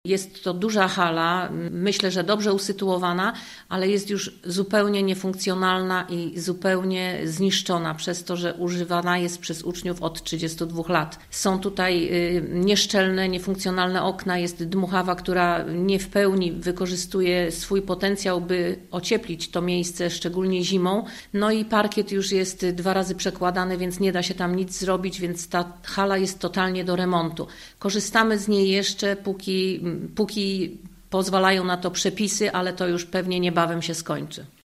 Jest to duża hala, myślę, że dobrze usytuowana, ale jest już zupełnie niefunkcjonalna i zupełnie zniszczona przez to, że używana jest przez uczniów od 32 lat. Są tutaj nieszczelne, niefunkcjonalne okna, jest dmuchawa, która nie w pełni wykorzystuje swój potencjał, by ocieplić to miejsce, szczególnie zimą. No i parkiet już jest 2 razy przekładany, więc nie da się tam nic zrobić, więc ta hala jest totalnie do remontu. Korzystamy z niej jeszcze, póki pozwalają na to przepisy, ale to już pewnie niebawem się skończy.